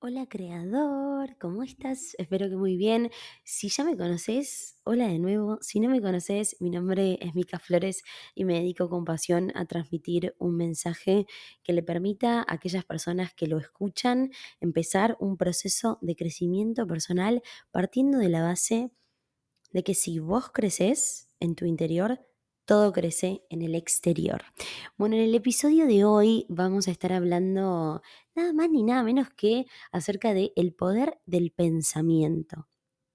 Hola creador, ¿cómo estás? Espero que muy bien. Si ya me conoces, hola de nuevo. Si no me conoces, mi nombre es Mica Flores y me dedico con pasión a transmitir un mensaje que le permita a aquellas personas que lo escuchan empezar un proceso de crecimiento personal partiendo de la base de que si vos creces en tu interior, todo crece en el exterior. Bueno, en el episodio de hoy vamos a estar hablando nada más ni nada menos que acerca de el poder del pensamiento.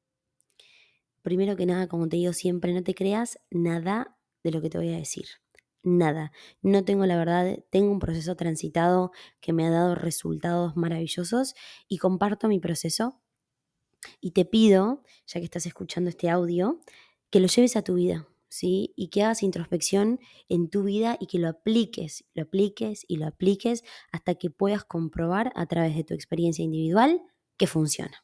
Primero que nada, como te digo siempre, no te creas nada de lo que te voy a decir. Nada. No tengo la verdad, tengo un proceso transitado que me ha dado resultados maravillosos y comparto mi proceso y te pido, ya que estás escuchando este audio, que lo lleves a tu vida, ¿sí? Y que hagas introspección en tu vida y que lo apliques, lo apliques y lo apliques hasta que puedas comprobar a través de tu experiencia individual que funciona.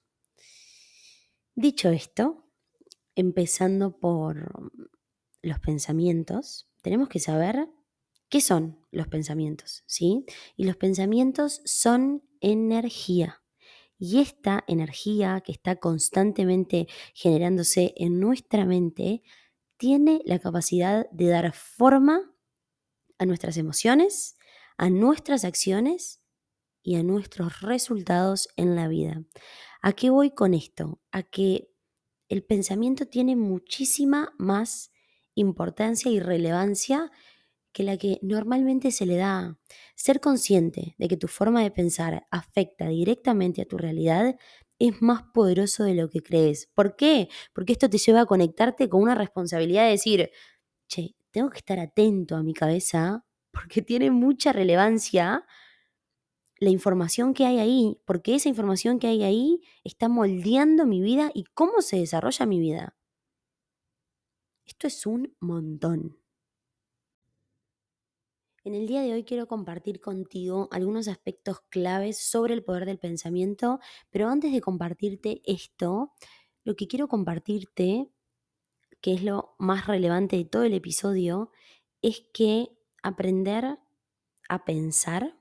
Dicho esto, empezando por los pensamientos, tenemos que saber qué son los pensamientos, ¿sí? Y los pensamientos son energía. Y esta energía que está constantemente generándose en nuestra mente tiene la capacidad de dar forma a nuestras emociones, a nuestras acciones y a nuestros resultados en la vida. ¿A qué voy con esto? A que el pensamiento tiene muchísima más importancia y relevancia que la que normalmente se le da. Ser consciente de que tu forma de pensar afecta directamente a tu realidad es más poderoso de lo que crees. ¿Por qué? Porque esto te lleva a conectarte con una responsabilidad de decir, che, tengo que estar atento a mi cabeza porque tiene mucha relevancia la información que hay ahí, porque esa información que hay ahí está moldeando mi vida y cómo se desarrolla mi vida. Esto es un montón. En el día de hoy quiero compartir contigo algunos aspectos claves sobre el poder del pensamiento, pero antes de compartirte esto, lo que quiero compartirte, que es lo más relevante de todo el episodio, es que aprender a pensar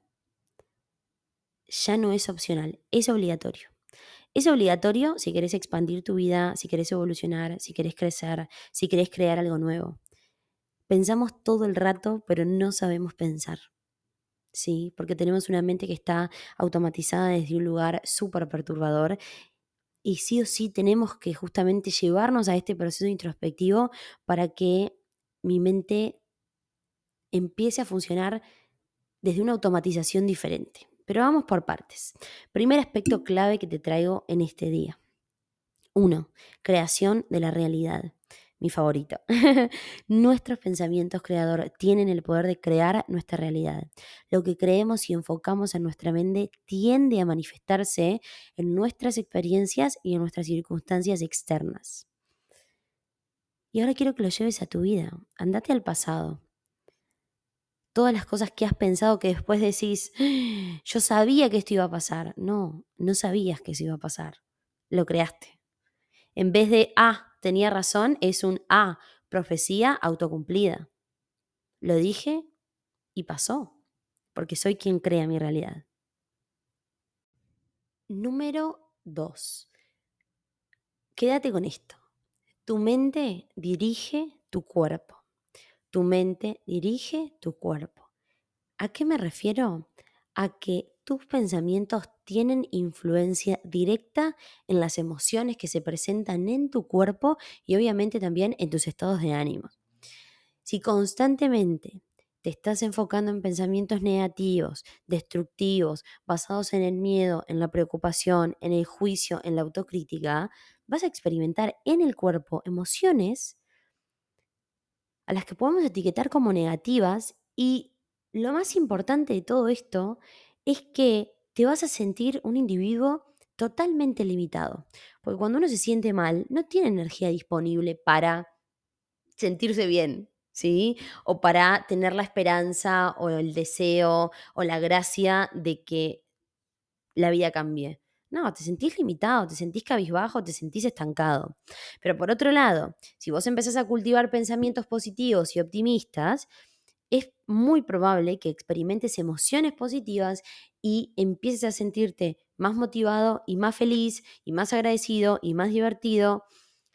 ya no es opcional, es obligatorio. Es obligatorio si querés expandir tu vida, si querés evolucionar, si querés crecer, si querés crear algo nuevo. Pensamos todo el rato, pero no sabemos pensar. Sí, porque tenemos una mente que está automatizada desde un lugar súper perturbador y sí o sí tenemos que justamente llevarnos a este proceso introspectivo para que mi mente empiece a funcionar desde una automatización diferente. Pero vamos por partes. Primer aspecto clave que te traigo en este día. 1. Creación de la realidad. Mi favorito. Nuestros pensamientos creador tienen el poder de crear nuestra realidad. Lo que creemos y enfocamos en nuestra mente tiende a manifestarse en nuestras experiencias y en nuestras circunstancias externas. Y ahora quiero que lo lleves a tu vida. Andate al pasado. Todas las cosas que has pensado que después decís, yo sabía que esto iba a pasar. No, no sabías que eso iba a pasar. Lo creaste. En vez de, tenía razón, es un, profecía autocumplida. Lo dije y pasó, porque soy quien crea mi realidad. Número 2. Quédate con esto. Tu mente dirige tu cuerpo. Tu mente dirige tu cuerpo. ¿A qué me refiero? A que tus pensamientos tienen influencia directa en las emociones que se presentan en tu cuerpo y obviamente también en tus estados de ánimo. Si constantemente te estás enfocando en pensamientos negativos, destructivos, basados en el miedo, en la preocupación, en el juicio, en la autocrítica, vas a experimentar en el cuerpo emociones a las que podemos etiquetar como negativas y lo más importante de todo esto es que te vas a sentir un individuo totalmente limitado, porque cuando uno se siente mal no tiene energía disponible para sentirse bien, ¿sí? O para tener la esperanza o el deseo o la gracia de que la vida cambie. No, te sentís limitado, te sentís cabizbajo, te sentís estancado. Pero por otro lado, si vos empezás a cultivar pensamientos positivos y optimistas, es muy probable que experimentes emociones positivas y empieces a sentirte más motivado y más feliz y más agradecido y más divertido.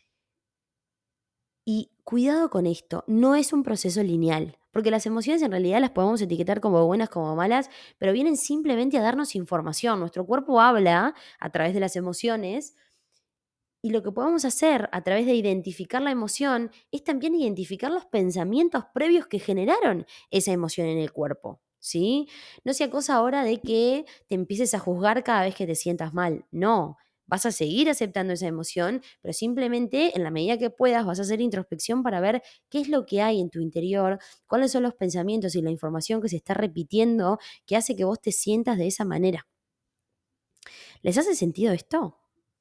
Y cuidado con esto, no es un proceso lineal, porque las emociones en realidad las podemos etiquetar como buenas, como malas, pero vienen simplemente a darnos información. Nuestro cuerpo habla a través de las emociones y lo que podemos hacer a través de identificar la emoción es también identificar los pensamientos previos que generaron esa emoción en el cuerpo, ¿sí? No sea cosa ahora de que te empieces a juzgar cada vez que te sientas mal. No, vas a seguir aceptando esa emoción, pero simplemente en la medida que puedas vas a hacer introspección para ver qué es lo que hay en tu interior, cuáles son los pensamientos y la información que se está repitiendo que hace que vos te sientas de esa manera. ¿Les hace sentido esto?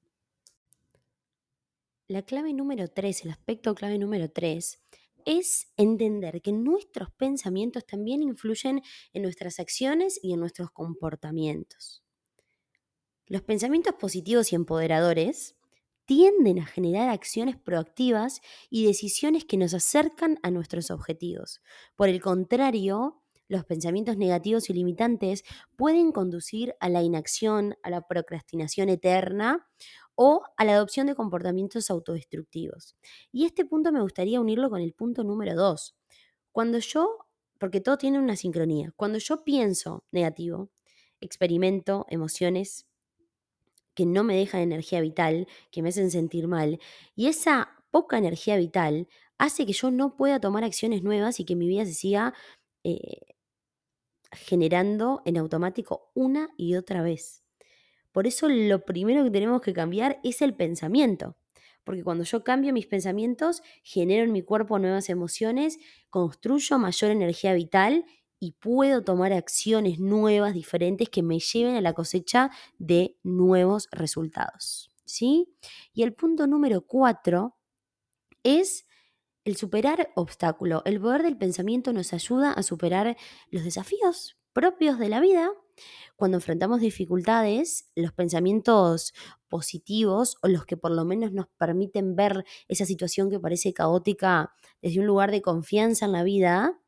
La clave número 3, el aspecto clave número 3, es entender que nuestros pensamientos también influyen en nuestras acciones y en nuestros comportamientos. Los pensamientos positivos y empoderadores tienden a generar acciones proactivas y decisiones que nos acercan a nuestros objetivos. Por el contrario, los pensamientos negativos y limitantes pueden conducir a la inacción, a la procrastinación eterna o a la adopción de comportamientos autodestructivos. Y este punto me gustaría unirlo con el punto número 2. Cuando yo, porque todo tiene una sincronía, cuando yo pienso negativo, experimento emociones que no me dejan energía vital, que me hacen sentir mal. Y esa poca energía vital hace que yo no pueda tomar acciones nuevas y que mi vida se siga eh, generando en automático una y otra vez. Por eso lo primero que tenemos que cambiar es el pensamiento. Porque cuando yo cambio mis pensamientos, genero en mi cuerpo nuevas emociones, construyo mayor energía vital y puedo tomar acciones nuevas, diferentes, que me lleven a la cosecha de nuevos resultados. ¿Sí? Y el punto número 4 es el superar obstáculo. El poder del pensamiento nos ayuda a superar los desafíos propios de la vida. Cuando enfrentamos dificultades, los pensamientos positivos o los que por lo menos nos permiten ver esa situación que parece caótica desde un lugar de confianza en la vida,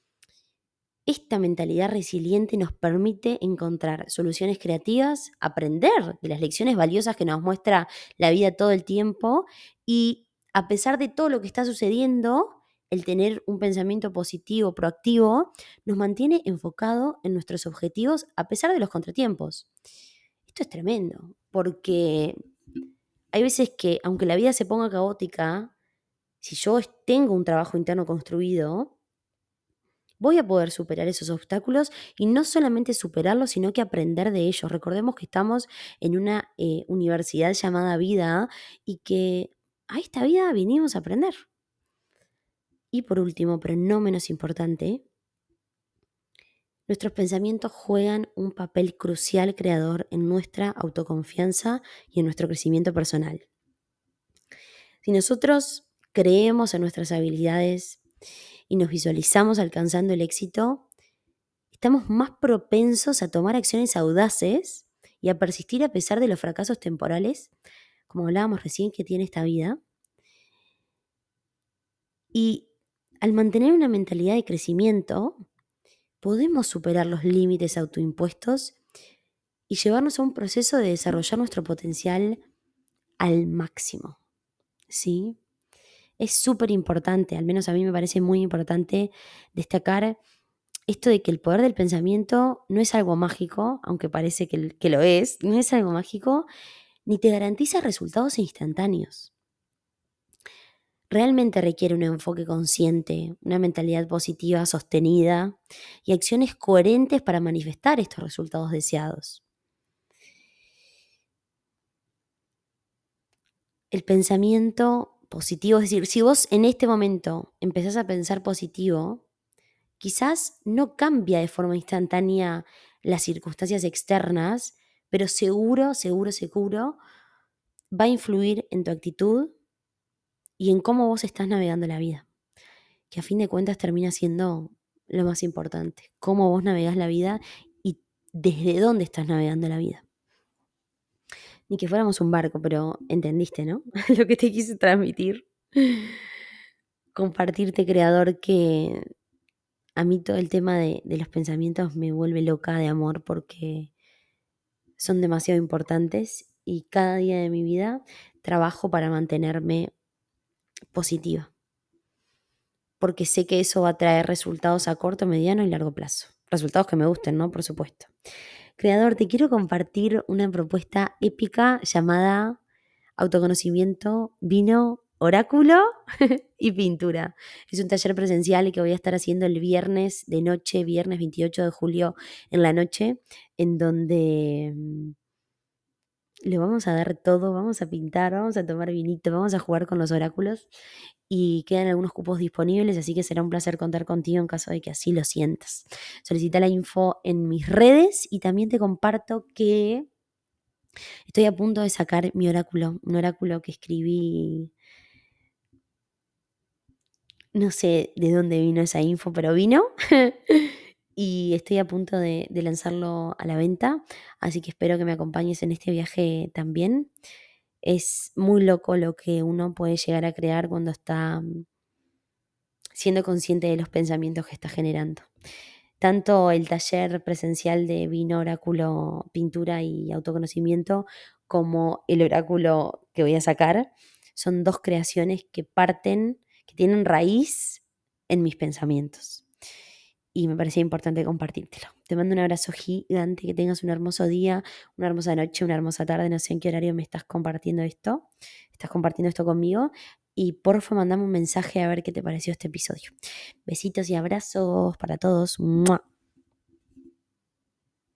esta mentalidad resiliente nos permite encontrar soluciones creativas, aprender de las lecciones valiosas que nos muestra la vida todo el tiempo y a pesar de todo lo que está sucediendo, el tener un pensamiento positivo, proactivo, nos mantiene enfocado en nuestros objetivos a pesar de los contratiempos. Esto es tremendo, porque hay veces que aunque la vida se ponga caótica, si yo tengo un trabajo interno construido, voy a poder superar esos obstáculos y no solamente superarlos, sino que aprender de ellos. Recordemos que estamos en una universidad llamada vida y que a esta vida vinimos a aprender. Y por último, pero no menos importante, nuestros pensamientos juegan un papel crucial creador en nuestra autoconfianza y en nuestro crecimiento personal. Si nosotros creemos en nuestras habilidades y nos visualizamos alcanzando el éxito, estamos más propensos a tomar acciones audaces y a persistir a pesar de los fracasos temporales, como hablábamos recién, que tiene esta vida. Y al mantener una mentalidad de crecimiento, podemos superar los límites autoimpuestos y llevarnos a un proceso de desarrollar nuestro potencial al máximo. ¿Sí? Es súper importante, al menos a mí me parece muy importante destacar esto de que el poder del pensamiento no es algo mágico, aunque parece que lo es, no es algo mágico, ni te garantiza resultados instantáneos. Realmente requiere un enfoque consciente, una mentalidad positiva sostenida y acciones coherentes para manifestar estos resultados deseados. El pensamiento positivo, es decir, si vos en este momento empezás a pensar positivo, quizás no cambia de forma instantánea las circunstancias externas, pero seguro, seguro, seguro va a influir en tu actitud y en cómo vos estás navegando la vida, que a fin de cuentas termina siendo lo más importante, cómo vos navegás la vida y desde dónde estás navegando la vida. Ni que fuéramos un barco, pero entendiste, ¿no? Lo que te quise transmitir. Compartirte, creador, que a mí todo el tema de los pensamientos me vuelve loca de amor porque son demasiado importantes y cada día de mi vida trabajo para mantenerme positiva, porque sé que eso va a traer resultados a corto, mediano y largo plazo. Resultados que me gusten, ¿no? Por supuesto. Creador, te quiero compartir una propuesta épica llamada Autoconocimiento, Vino, Oráculo y Pintura. Es un taller presencial que voy a estar haciendo el viernes de noche, viernes 28 de julio en la noche, en donde le vamos a dar todo, vamos a pintar, vamos a tomar vinito, vamos a jugar con los oráculos y quedan algunos cupos disponibles, así que será un placer contar contigo en caso de que así lo sientas. Solicita la info en mis redes y también te comparto que estoy a punto de sacar mi oráculo, un oráculo que escribí, no sé de dónde vino esa info, pero vino. Y estoy a punto de lanzarlo a la venta, así que espero que me acompañes en este viaje también. Es muy loco lo que uno puede llegar a crear cuando está siendo consciente de los pensamientos que está generando. Tanto el taller presencial de vino, oráculo, pintura y autoconocimiento, como el oráculo que voy a sacar, son dos creaciones que parten, que tienen raíz en mis pensamientos. Y me parecía importante compartírtelo. Te mando un abrazo gigante, que tengas un hermoso día, una hermosa noche, una hermosa tarde. No sé en qué horario me estás compartiendo esto conmigo. Y porfa, mandame un mensaje a ver qué te pareció este episodio. Besitos y abrazos para todos. ¡Mua!